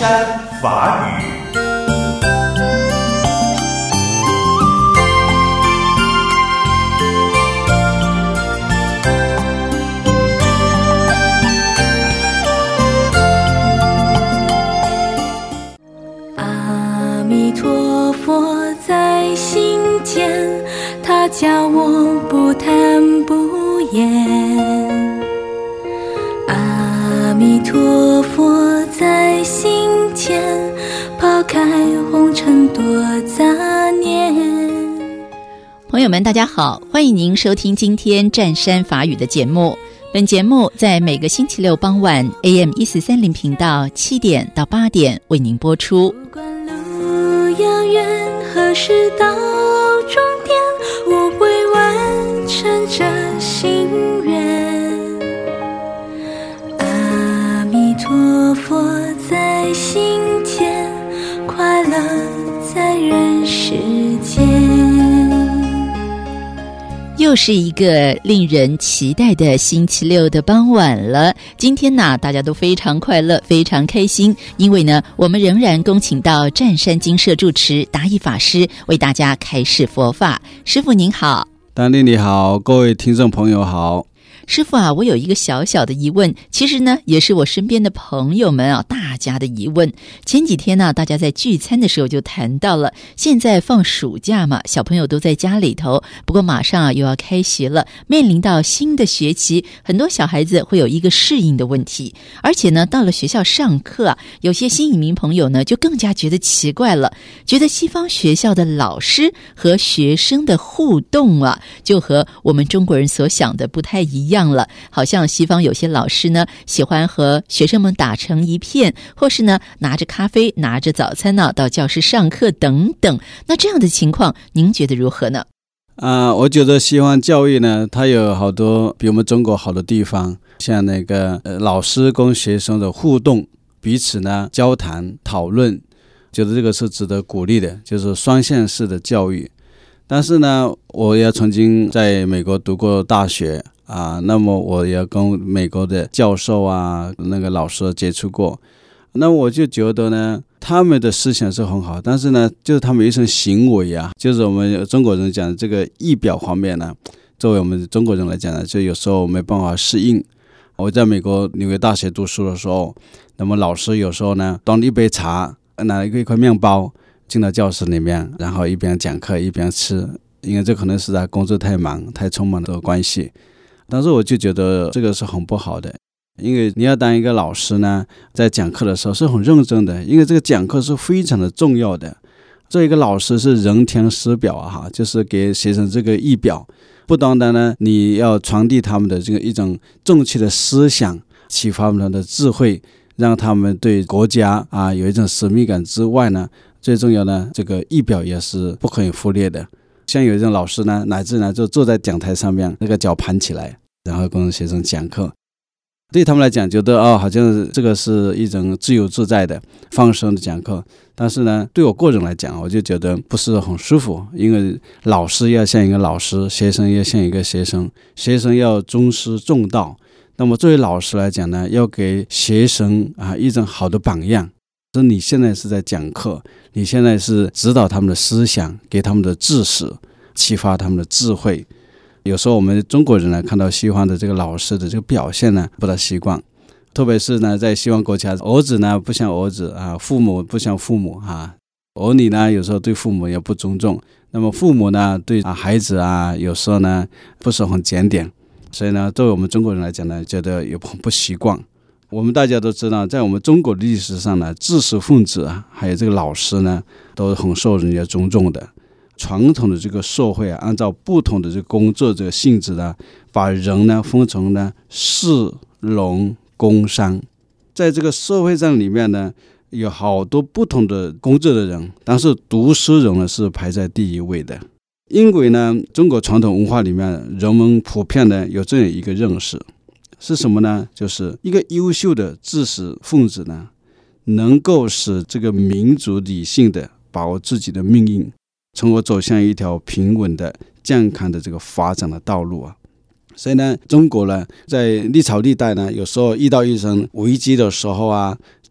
山法语。 阿弥陀佛在心间，他教我不贪不厌。阿弥陀佛在心间，抛开红尘多杂念。 朋友们大家好，欢迎您收听今天湛山法语的节目。本节目在每个星期六傍晚 AM1430 频道7点到8点为您播出。 不管路遥远，何时到终点，我会完成这心愿。阿弥陀佛在心间，快乐在人世间。 又是一个令人期待的星期六的傍晚了。今天呢，大家都非常快乐，非常开心，因为呢，我们仍然恭请到湛山精舍住持达义法师为大家开示佛法。师父您好。 丹丽你好，各位听众朋友好。 师父啊，我有一个小小的疑问，其实呢也是我身边的朋友们啊大家的疑问。前几天呢，大家在聚餐的时候就谈到了，现在放暑假嘛，小朋友都在家里头，不过马上啊又要开学了，面临到新的学期，很多小孩子会有一个适应的问题，而且呢到了学校上课啊，有些新移民朋友呢就更加觉得奇怪了，觉得西方学校的老师和学生的互动啊，就和我们中国人所想的不太一样了，好像西方有些老师呢喜欢和学生们打成一片，或是呢拿着咖啡拿着早餐呢到教室上课等等。那这样的情况您觉得如何呢？ 我觉得西方教育呢，它有好多比我们中国好的地方，像那个老师跟学生的互动，彼此呢交谈讨论，觉得这个是值得鼓励的，就是双线式的教育。但是呢，我也曾经在美国读过大学那么我也跟美国的教授那个老师接触过，那我就觉得呢，他们的思想是很好，但是呢，就是他们一种行为就是我们中国人讲的这个仪表方面呢，作为我们中国人来讲呢，就有时候没办法适应。我在美国纽约大学读书的时候，那么老师有时候呢，端一杯茶，拿一块面包进到教室里面，然后一边讲课一边吃，因为这可能是他工作太忙太匆忙的关系。但是我就觉得这个是很不好的，因为你要当一个老师呢，在讲课的时候是很认真的，因为这个讲课是非常的重要的。这一个老师是人天师表就是给学生这个仪表，不单单呢你要传递他们的这个一种正确的思想，启发他们的智慧，让他们对国家有一种使命感之外呢，最重要的这个仪表也是不可以忽略的。像有一种老师呢，乃至呢就坐在讲台上面，那个脚盘起来，然后跟学生讲课，对他们来讲觉得好像这个是一种自由自在的放松的讲课。但是呢，对我个人来讲，我就觉得不是很舒服，因为老师要像一个老师，学生要像一个学生，学生要尊师重道。那么作为老师来讲呢，要给学生一种好的榜样，说你现在是在讲课，你现在是指导他们的思想，给他们的知识，启发他们的智慧。有时候我们中国人呢，看到西方的这个老师的这个表现呢，不大习惯，特别是呢在西方国家，儿子呢不像儿子父母不像父母儿女呢有时候对父母也不尊重，那么父母呢对孩子有时候呢不是很检点，所以呢作为我们中国人来讲呢，觉得也很不习惯。我们大家都知道，在我们中国的历史上呢，知识分子还有这个老师呢，都很受人家尊重的。传统的这个社会按照不同的这个工作这个性质呢，把人呢分成呢士农工商。在这个社会上里面呢，有好多不同的工作的人，但是读书人呢是排在第一位的。因为呢，中国传统文化里面，人们普遍呢有这样一个认识，是什么呢？就是一个优秀的知识分子呢，能够使这个民族理性的把握自己的命运，从而走向一条平稳的健康的这个发展的道路所以呢，中国呢在历朝历代呢，有时候遇到一种危机的时候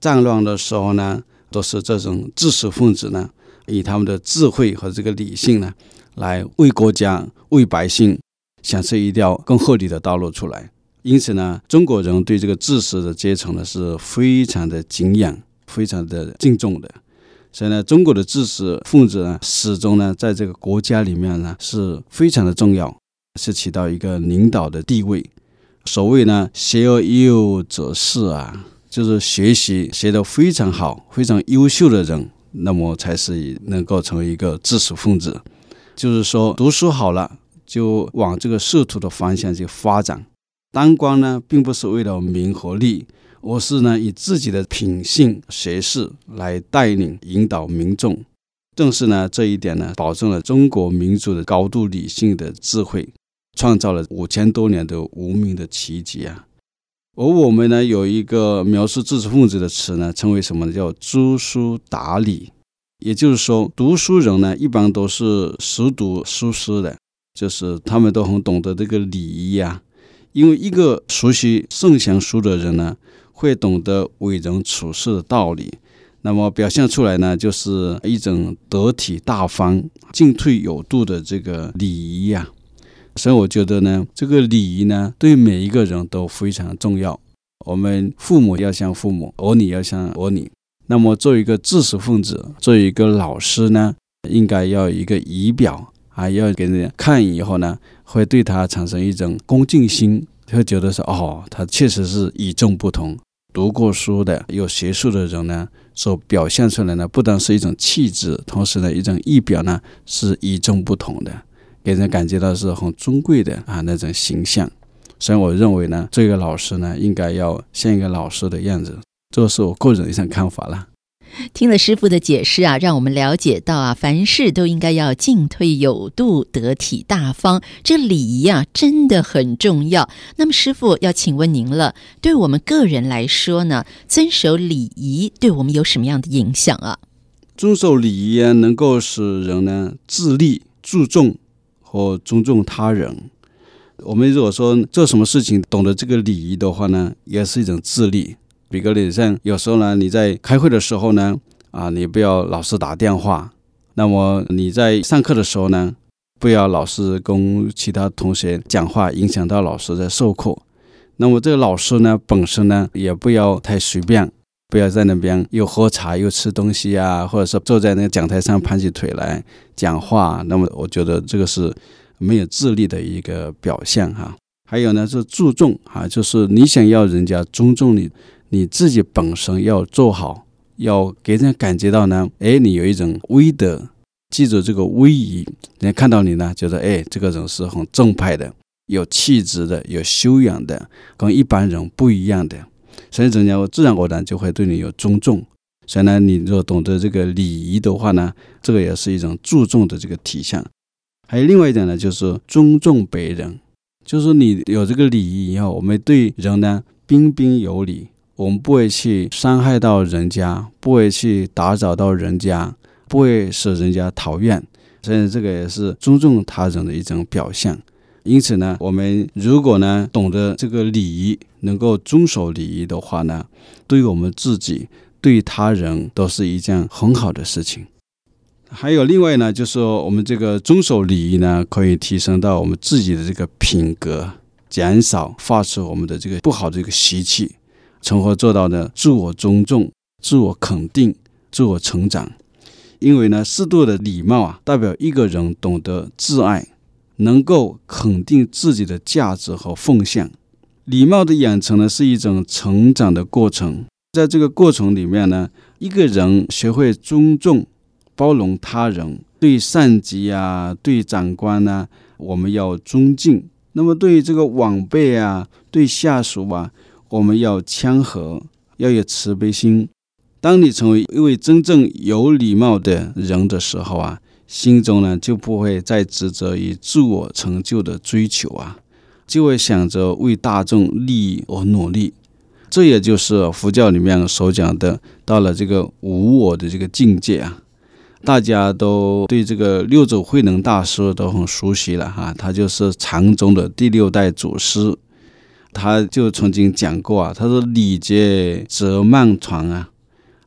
战乱的时候呢，都是这种知识分子呢，以他们的智慧和这个理性呢，来为国家、为百姓想出一条更合理的道路出来。因此呢，中国人对这个知识的阶层呢是非常的敬仰、非常的敬重的。所以呢，中国的知识分子呢，始终呢在这个国家里面呢是非常的重要，是起到一个领导的地位。所谓呢，学而优则仕啊，就是学习学得非常好、非常优秀的人，那么才是能够成为一个知识分子。就是说，读书好了，就往这个仕途的方向去发展。当官呢，并不是为了名和利，而是呢以自己的品性、学识来带领、引导民众。正是呢这一点呢，保证了中国民族的高度理性的智慧，创造了5000多年的无名的奇迹啊！而我们呢有一个描述知识分子的词呢，称为什么呢？叫知书达理。也就是说，读书人呢一般都是熟读书诗的，就是他们都很懂得这个礼仪啊。因为一个熟悉圣贤书的人呢，会懂得为人处事的道理，那么表现出来呢，就是一种得体大方、进退有度的这个礼仪啊。所以我觉得呢，这个礼仪呢，对每一个人都非常重要。我们父母要像父母，儿女要像儿女。那么作为一个知识分子，作为一个老师呢，应该要有一个仪表，还要给人看以后呢，会对他产生一种恭敬心，会觉得说他确实是与众不同。读过书的、有学术的人呢，所表现出来呢，不但是一种气质，同时呢，一种仪表呢是与众不同的，给人感觉到是很尊贵的那种形象。所以我认为呢，这个老师呢，应该要像一个老师的样子，这是我个人的一种看法了。 听了师父的解释啊，让我们了解到啊，凡事都应该要进退有度、得体大方，这礼仪啊真的很重要。那么师父要请问您了，对我们个人来说呢，遵守礼仪对我们有什么样的影响啊？ 遵守礼仪啊，能够使人呢自立、注重和尊重他人。我们如果说做什么事情懂得这个礼仪的话呢，也是一种自立。比个例子，像有时候呢，你在开会的时候呢，你不要老是打电话；那么你在上课的时候呢，不要老是跟其他同学讲话，影响到老师在授课。那么这个老师呢，本身呢，也不要太随便，不要在那边又喝茶又吃东西啊，或者是坐在那个讲台上盘起腿来讲话。那么我觉得这个是没有自立的一个表现哈。还有呢，是注重就是你想要人家尊重你，你自己本身要做好，要给人感觉到呢，你有一种威德，记住这个威仪，人家看到你呢，觉得这个人是很正派的，有气质的，有修养的，跟一般人不一样的，所以人家自然而然就会对你有尊重。所以呢，你若懂得这个礼仪的话呢，这个也是一种注重的这个体现。还有另外一点呢，就是尊重别人，就是你有这个礼仪以后，我们对人呢彬彬有礼，我们不会去伤害到人家，不会去打扰到人家，不会使人家讨厌，所以这个也是尊重他人的一种表现。因此呢，我们如果呢懂得这个礼仪，能够遵守礼仪的话呢，对于我们自己、对他人都是一件很好的事情。还有另外呢，就是说我们这个遵守礼仪呢，可以提升到我们自己的这个品格，减少发出我们的这个不好的这个习气，从而做到呢自我尊重、自我肯定、自我成长。因为呢，适度的礼貌代表一个人懂得自爱，能够肯定自己的价值和奉献。礼貌的养成呢，是一种成长的过程。在这个过程里面呢，一个人学会尊重、包容他人，对上级对长官我们要尊敬。那么对这个晚辈对下属我们要谦和，要有慈悲心。当你成为一位真正有礼貌的人的时候心中呢就不会再执着于自我成就的追求就会想着为大众利益而努力。这也就是佛教里面所讲的，到了这个无我的这个境界大家都对这个六祖慧能大师都很熟悉了他就是禅宗的第6代祖师。他就曾经讲过他说礼节则漫传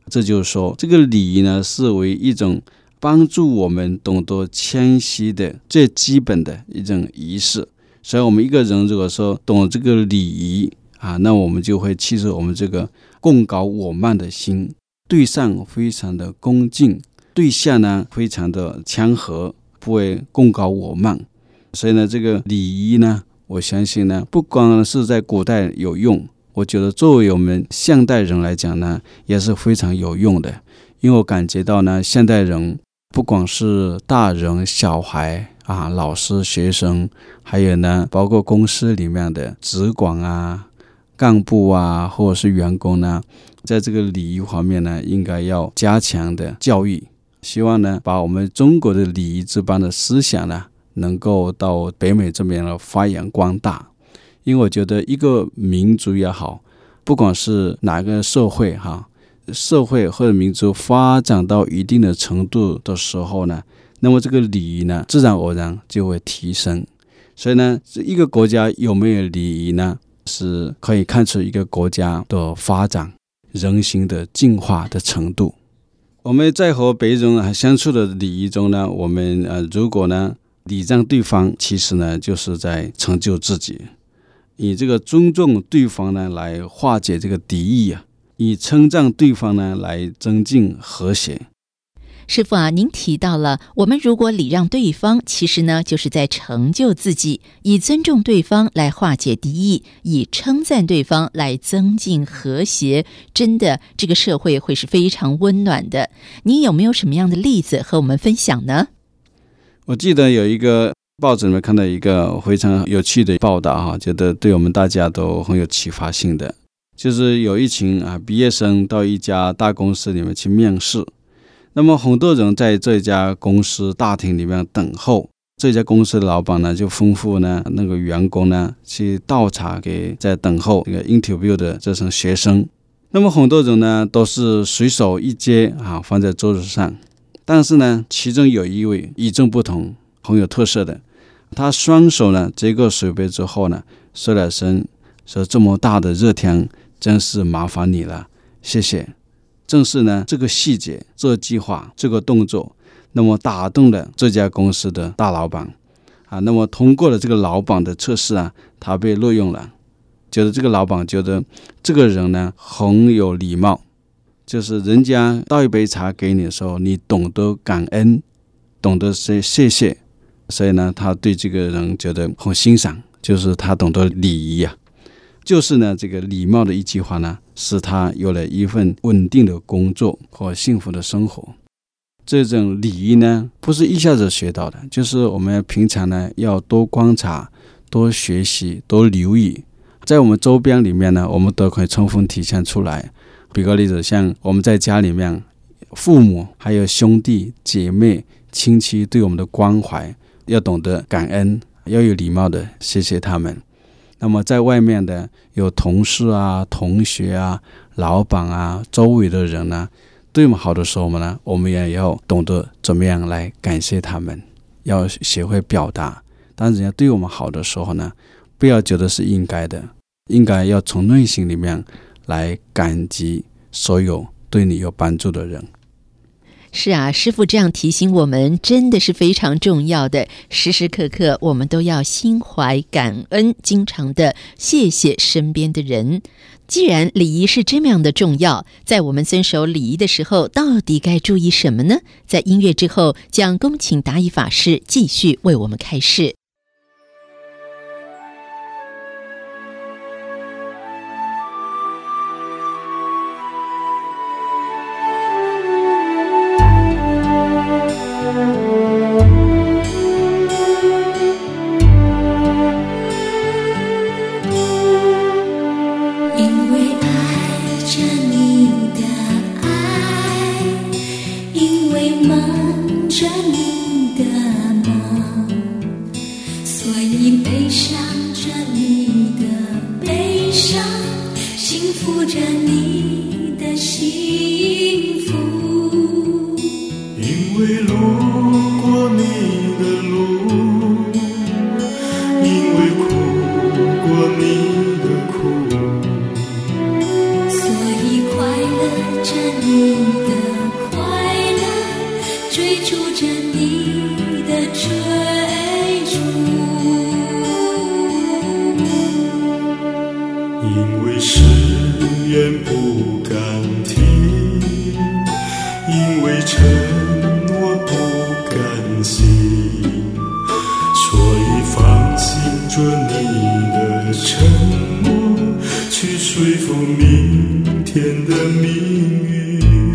这就是说，这个礼仪呢，是为一种帮助我们懂得谦虚的最基本的一种仪式。所以我们一个人如果说懂这个礼仪那我们就会去除我们这个共高我慢的心，对上非常的恭敬，对下呢非常的谦和，不会共高我慢。所以呢，这个礼仪呢，我相信呢，不光是在古代有用，我觉得作为我们现代人来讲呢，也是非常有用的。因为我感觉到呢，现代人不光是大人小孩老师学生，还有呢包括公司里面的职管干部或者是员工呢，在这个礼仪方面呢，应该要加强的教育。希望呢，把我们中国的礼仪之邦的思想呢，能够到北美这边的发扬光大。因为我觉得一个民族也好，不管是哪个社会或者民族发展到一定的程度的时候呢，那么这个礼仪呢，自然而然就会提升。所以呢，一个国家有没有礼仪呢，是可以看出一个国家的发展、人心的进化的程度。我们在和别人相处的礼仪中呢，我们如果呢礼让对方，其实呢就是在成就自己，以这个尊重对方呢来化解这个敌意以称赞对方呢来增进和谐。 师父您提到了我们如果礼让对方，其实呢就是在成就自己，以尊重对方来化解敌意，以称赞对方来增进和谐，真的这个社会会是非常温暖的。你有没有什么样的例子和我们分享呢？ 我记得有一个报纸里面看到一个非常有趣的报道觉得对我们大家都很有启发性的，就是有一群毕业生到一家大公司里面去面试。那么很多人在这家公司大厅里面等候，这家公司的老板呢就吩咐呢那个员工呢去倒茶给在等候这个 interview 的这种学生。那么很多人呢都是随手一接放在桌子上，但是呢其中有一位与众不同，很有特色的，他双手呢接过水杯之后呢说了声，说这么大的热天真是麻烦你了，谢谢。正是呢这个细节、这句话、这个动作，那么打动了这家公司的大老板那么通过了这个老板的测试他被录用了。觉得这个老板觉得这个人呢很有礼貌，就是人家倒一杯茶给你的时候，你懂得感恩，懂得说谢谢，所以呢他对这个人觉得很欣赏，就是他懂得礼仪就是呢这个礼貌的一句话呢，使他有了一份稳定的工作和幸福的生活。这种礼仪呢不是一下子学到的，就是我们平常呢要多观察、多学习、多留意，在我们周边里面呢，我们都可以充分体现出来。比个例子，像我们在家里面，父母还有兄弟姐妹亲戚对我们的关怀，要懂得感恩，要有礼貌的谢谢他们。那么在外面的有同事同学老板周围的人呢，对我们好的时候呢，我们也要懂得怎么样来感谢他们，要学会表达。当人家对我们好的时候呢，不要觉得是应该的，应该要从内心里面来感激所有对你有帮助的人。 是师父这样提醒我们真的是非常重要的，时时刻刻我们都要心怀感恩，经常的谢谢身边的人。既然礼仪是这么样的重要，在我们遵守礼仪的时候，到底该注意什么呢？在音乐之后，将恭请达一法师继续为我们开示。 所以快乐着你因为誓言不敢听，因为承诺不甘心，所以放心着你的沉默，去说服明天的命运。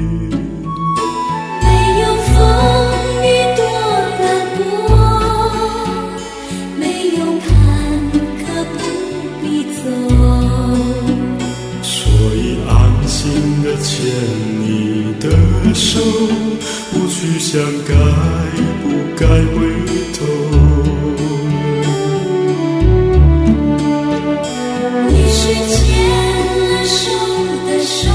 没有风雨多难过，没有坎坷不必走， 所以安心的牵你的手，不去想该不该回头。 也许牵了手的手，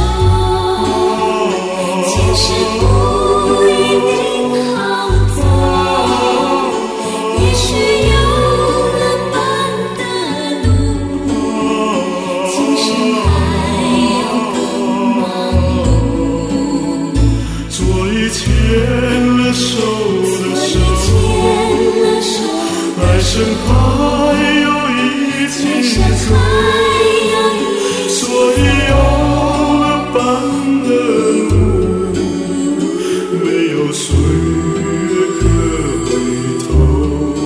其实不一定好走，也许有了伴的路，其实还要更忙碌。 所以牵了手的手，来生还有一起走。所以有了伴的路，没有岁月可回头。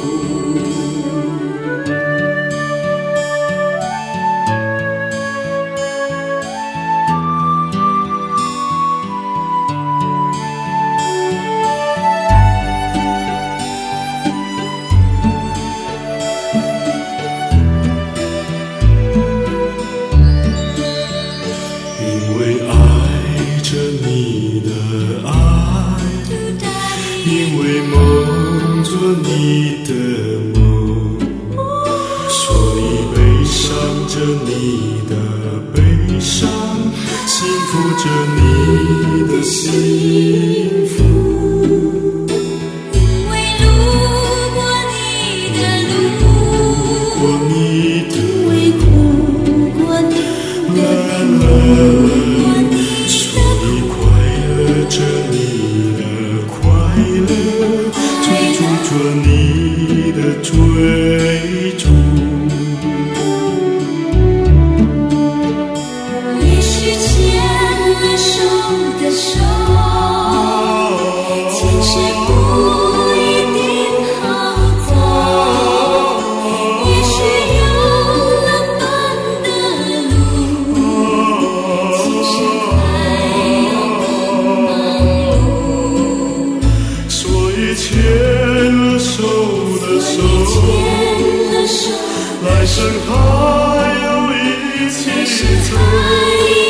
因为爱着你的爱，因为梦着你的梦，所以悲伤着你的悲伤，幸福着你的幸福。 因为路过你的路，因为哭过你的苦， 所以快乐着你的快乐，追逐着你的追逐。 也许牵了手的手，其实不一定好走，也许有了伴的路，其实还要更忙碌。 所以牵了手的手，来生还有一起走。